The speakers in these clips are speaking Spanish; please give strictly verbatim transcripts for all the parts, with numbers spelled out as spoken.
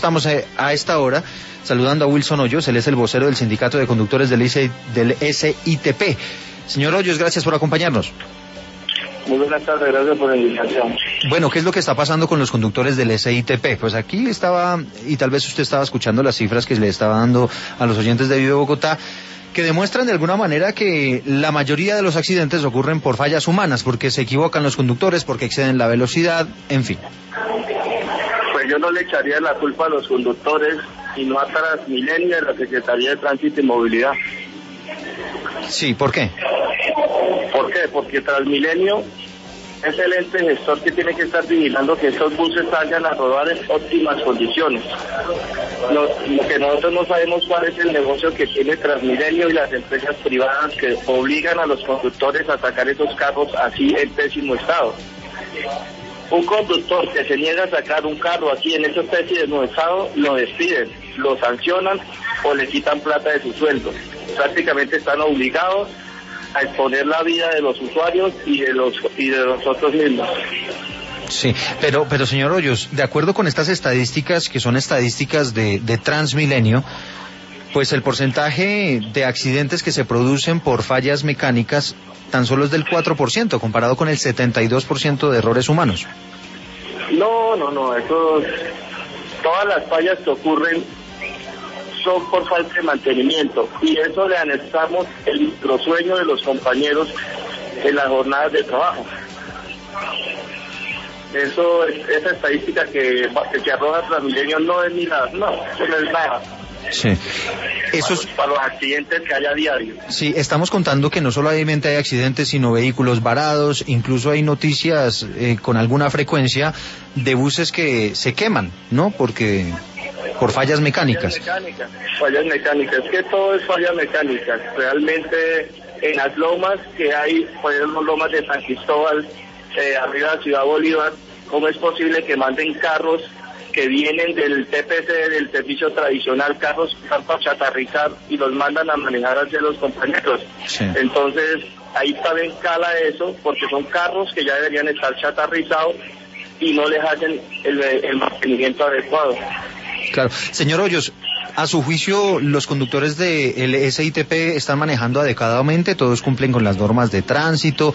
estamos a, a esta hora saludando a Wilson Hoyos, él es el vocero del Sindicato de Conductores del, del S I T P. Señor Hoyos, gracias por acompañarnos. Muy buenas tardes, gracias por la invitación. Bueno, ¿qué es lo que está pasando con los conductores del S I T P? Pues aquí estaba, y tal vez usted estaba escuchando las cifras que le estaba dando a los oyentes de Vive Bogotá, que demuestran de alguna manera que la mayoría de los accidentes ocurren por fallas humanas, porque se equivocan los conductores, porque exceden la velocidad, en fin. Pues yo no le echaría la culpa a los conductores, sino a Transmilenio y a la Secretaría de Tránsito y Movilidad. Sí, ¿por qué? ¿Por qué? Porque Transmilenio es el ente gestor que tiene que estar vigilando que estos buses salgan a rodar en óptimas condiciones. Lo, lo que nosotros no sabemos cuál es el negocio que tiene Transmilenio y las empresas privadas que obligan a los conductores a sacar esos carros así en pésimo estado. Un conductor que se niega a sacar un carro así en esa especie de nuevo estado, lo despiden, lo sancionan o le quitan plata de su sueldo. Prácticamente están obligados a exponer la vida de los usuarios y de los y de nosotros mismos. Sí, pero pero señor Hoyos, de acuerdo con estas estadísticas, que son estadísticas de, de Transmilenio, pues el porcentaje de accidentes que se producen por fallas mecánicas tan solo es del cuatro por ciento, comparado con el setenta y dos por ciento de errores humanos. No, no, no, eso, todas las fallas que ocurren son por falta de mantenimiento, y eso le anexamos el microsueño de los compañeros en las jornadas de trabajo. Eso, esa estadística que, que arroja Transmilenio no es ni nada, no, eso no es nada. Sí. Eso es... para los accidentes que hay a diario. Sí, estamos contando que no solamente hay accidentes, sino vehículos varados, incluso hay noticias eh, con alguna frecuencia de buses que se queman, ¿no? Porque por fallas mecánicas. Fallas mecánicas, fallas mecánicas, es que todo es fallas mecánicas. Realmente en las lomas que hay, por ejemplo, lomas de San Cristóbal, eh, arriba de Ciudad Bolívar, ¿cómo es posible que manden carros que vienen del T P C, del servicio tradicional, carros para chatarrizar y los mandan a manejar hacia los compañeros? Sí. Entonces, ahí también cala eso, porque son carros que ya deberían estar chatarrizados y no les hacen el, el mantenimiento adecuado. Claro. Señor Hoyos, a su juicio, los conductores del S I T P están manejando adecuadamente, todos cumplen con las normas de tránsito,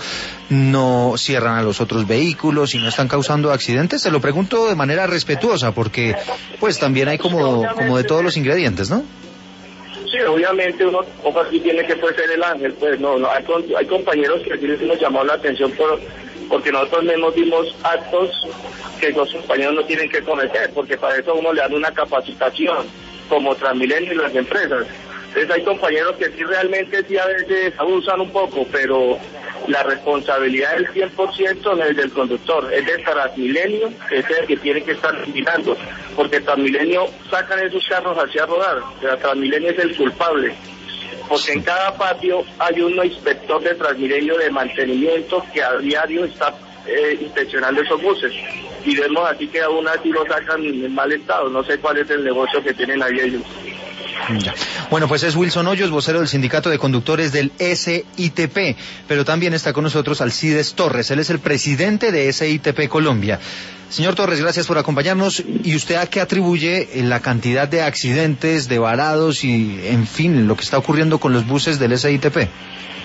no cierran a los otros vehículos y no están causando accidentes. Se lo pregunto de manera respetuosa, porque pues también hay como, como de todos los ingredientes, ¿no? Sí, obviamente uno aquí tiene que pues, ser el ángel, pues no, no hay, hay compañeros que sí les hemos llamado la atención por, porque nosotros mismos dimos actos que los compañeros no tienen que cometer, porque para eso uno le dan una capacitación, como Transmilenio y las empresas. Entonces hay compañeros que sí realmente sí a veces abusan un poco, pero la responsabilidad del cien por ciento no es del conductor, es del Transmilenio, que es el que tiene que estar vigilando, porque Transmilenio sacan esos carros hacia rodar, o sea, Transmilenio es el culpable, porque en cada patio hay un inspector de Transmilenio de mantenimiento que a diario está eh, inspeccionando esos buses, y vemos así que aún así lo sacan en mal estado. No sé cuál es el negocio que tienen ahí ellos. Ya. Bueno, pues es Wilson Hoyos, vocero del Sindicato de Conductores del S I T P, pero también está con nosotros Alcides Torres, él es el presidente de S I T P Colombia. Señor Torres, gracias por acompañarnos. ¿Y usted a qué atribuye la cantidad de accidentes, de varados y, en fin, lo que está ocurriendo con los buses del S I T P?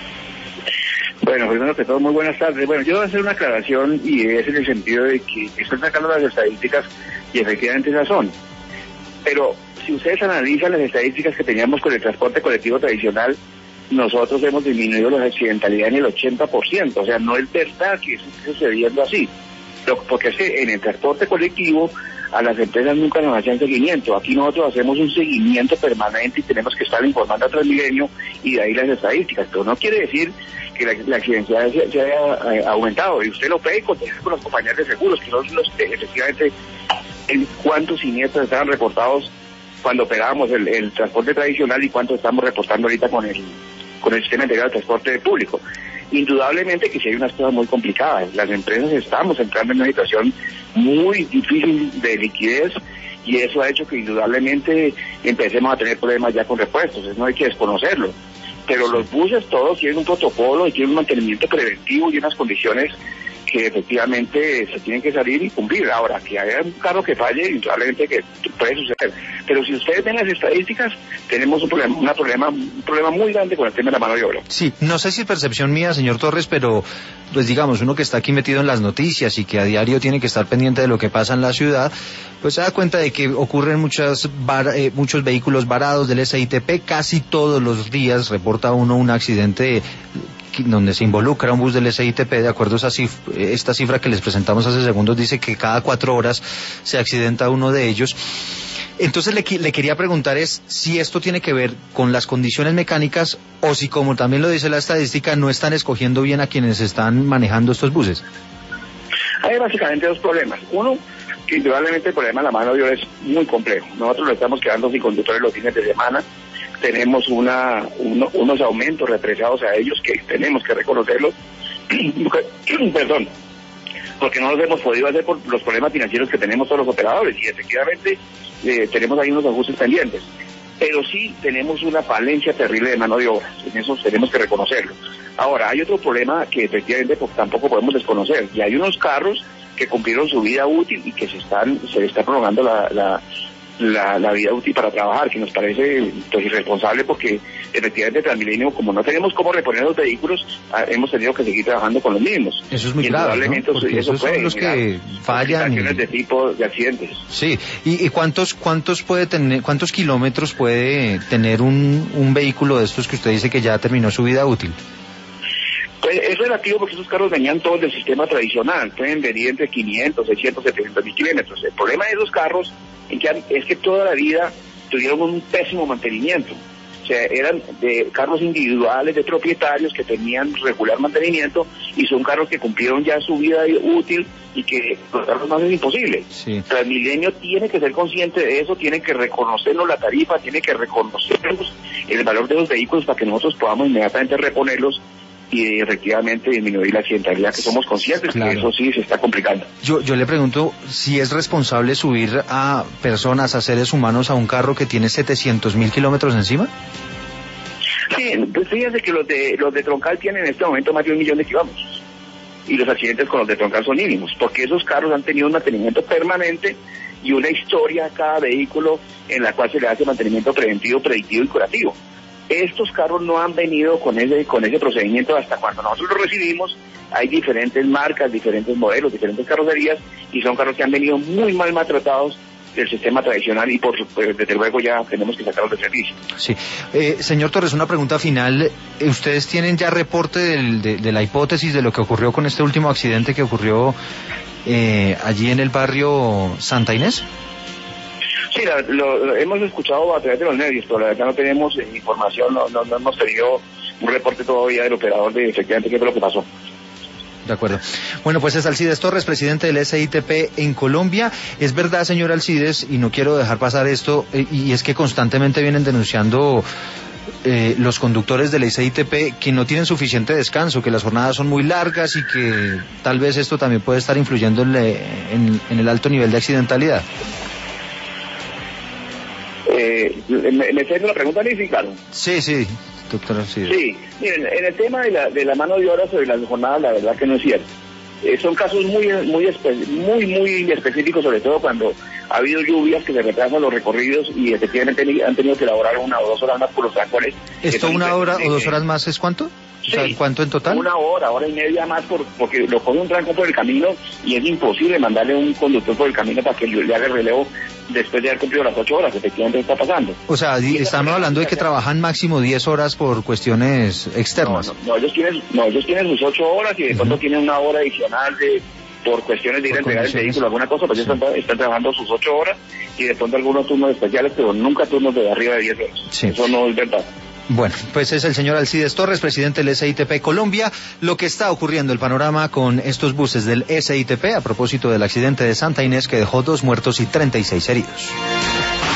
Bueno, primero que todo, muy buenas tardes. Bueno, yo voy a hacer una aclaración, y es en el sentido de que estoy sacando las estadísticas y efectivamente esas son. Pero si ustedes analizan las estadísticas que teníamos con el transporte colectivo tradicional, nosotros hemos disminuido la accidentalidad en el ochenta por ciento. O sea, no es verdad que eso esté sucediendo así. Porque es que en el transporte colectivo a las empresas nunca nos hacían seguimiento. Aquí nosotros hacemos un seguimiento permanente y tenemos que estar informando a Transmilenio, y de ahí las estadísticas. Pero no quiere decir que la, la accidentalidad se, se haya eh, aumentado, y usted lo ve con, con los compañeros de seguros, que son los que efectivamente en cuántos siniestros estaban reportados cuando operábamos el, el transporte tradicional y cuánto estamos reportando ahorita con el con el sistema integrado de transporte público. Indudablemente que sí hay unas cosas muy complicadas. Las empresas estamos entrando en una situación muy difícil de liquidez, y eso ha hecho que indudablemente empecemos a tener problemas ya con repuestos. Eso no hay que desconocerlo. Pero los buses todos tienen un protocolo y tienen un mantenimiento preventivo y unas condiciones que efectivamente se tienen que salir y cumplir. Ahora, que haya un carro que falle, indudablemente que puede suceder. Pero si ustedes ven las estadísticas, tenemos un problema, una problema, un problema muy grande con el tema de la mano de obra. Sí, no sé si es percepción mía, señor Torres, pero pues digamos, uno que está aquí metido en las noticias y que a diario tiene que estar pendiente de lo que pasa en la ciudad, pues se da cuenta de que ocurren muchas var, eh, muchos vehículos varados del S I T P. Casi todos los días reporta uno un accidente donde se involucra un bus del S I T P. De acuerdo a esa cifra, esta cifra que les presentamos hace segundos, dice que cada cuatro horas se accidenta uno de ellos. Entonces le, le quería preguntar es si esto tiene que ver con las condiciones mecánicas o si, como también lo dice la estadística, no están escogiendo bien a quienes están manejando estos buses. Hay básicamente dos problemas. Uno, que indudablemente el problema de la mano de obra es muy complejo. Nosotros lo estamos quedando sin conductores los fines de semana. Tenemos una uno, unos aumentos represados a ellos que tenemos que reconocerlos. Perdón. Porque no los hemos podido hacer por los problemas financieros que tenemos todos los operadores y efectivamente eh, tenemos ahí unos ajustes pendientes. Pero sí tenemos una falencia terrible de mano de obra, en eso tenemos que reconocerlo. Ahora, hay otro problema que efectivamente pues, tampoco podemos desconocer, y hay unos carros que cumplieron su vida útil y que se están se les está prolongando la, la, la, la vida útil para trabajar, que nos parece pues irresponsable porque efectivamente Transmilenio, como no tenemos cómo reponer los vehículos, hemos tenido que seguir trabajando con los mismos. Eso es muy grave, ¿no? Porque eso esos son los que fallan. Y... de tipo de accidentes. Sí, ¿y, y cuántos cuántos puede tener, cuántos kilómetros puede tener un, un vehículo de estos que usted dice que ya terminó su vida útil? Pues es relativo porque esos carros venían todos del sistema tradicional, pueden venir entre quinientos, seiscientos, setecientos mil kilómetros. El problema de esos carros es que toda la vida tuvieron un pésimo mantenimiento. O sea, eran de carros individuales de propietarios que tenían regular mantenimiento y son carros que cumplieron ya su vida útil y que los carros más es imposible. Sí. Transmilenio tiene que ser consciente de eso, tiene que reconocernos la tarifa, tiene que reconocernos el valor de los vehículos para que nosotros podamos inmediatamente reponerlos y efectivamente disminuir la accidentalidad, que somos conscientes, claro, que eso sí se está complicando. Yo yo le pregunto si es responsable subir a personas, a seres humanos, a un carro que tiene setecientos mil kilómetros encima. Sí, pues fíjense que los de los de Troncal tienen en este momento más de un millón de kilómetros y los accidentes con los de Troncal son mínimos, porque esos carros han tenido un mantenimiento permanente y una historia a cada vehículo en la cual se le hace mantenimiento preventivo, predictivo y curativo. Estos carros no han venido con ese con ese procedimiento hasta cuando nosotros los recibimos. Hay diferentes marcas, diferentes modelos, diferentes carrocerías y son carros que han venido muy mal maltratados del sistema tradicional y por pues, desde luego ya tenemos que sacarlos del servicio. Sí. Eh, señor Torres, una pregunta final. ¿Ustedes tienen ya reporte del, de, de la hipótesis de lo que ocurrió con este último accidente que ocurrió eh, allí en el barrio Santa Inés? Sí, la, lo, lo hemos escuchado a través de los medios, pero la verdad no tenemos eh, información, no, no, no hemos tenido un reporte todavía del operador de efectivamente qué fue lo que pasó. De acuerdo. Bueno, pues es Alcides Torres, presidente del S I T P en Colombia. Es verdad, señor Alcides, y no quiero dejar pasar esto, eh, y es que constantemente vienen denunciando eh, los conductores del S I T P que no tienen suficiente descanso, que las jornadas son muy largas y que tal vez esto también puede estar influyendo en, le, en, en el alto nivel de accidentalidad. Eh, ¿Me, me está haciendo la pregunta, Lizy, claro? Sí, sí, doctor Alcides. Sí, miren, en el tema de la, de la mano de obra sobre las jornadas, la verdad que no es cierto. Eh, son casos muy, muy, muy, muy específicos, sobre todo cuando ha habido lluvias que se retrasan los recorridos y efectivamente han tenido que elaborar una o dos horas más por los trancones. ¿Esto una hora o dos horas más es cuánto? Sí, o sea, ¿cuánto en total? Una hora, hora y media más por, porque lo coge un tranco por el camino y es imposible mandarle un conductor por el camino para que le haga el relevo después de haber cumplido las ocho horas, efectivamente está pasando. O sea, estamos hablando de que trabajan máximo diez horas por cuestiones externas. No, no, no, ellos tienen, no, ellos tienen sus ocho horas y de pronto uh-huh. tienen una hora adicional de por cuestiones de ir a entregar el vehículo, alguna cosa, pues sí. están, están trabajando sus ocho horas y de pronto algunos turnos especiales, pero nunca turnos de arriba de diez horas. Sí. Eso no es verdad. Bueno, pues es el señor Alcides Torres, presidente del S I T P Colombia. Lo que está ocurriendo, el panorama con estos buses del S I T P a propósito del accidente de Santa Inés que dejó dos muertos y treinta y seis heridos.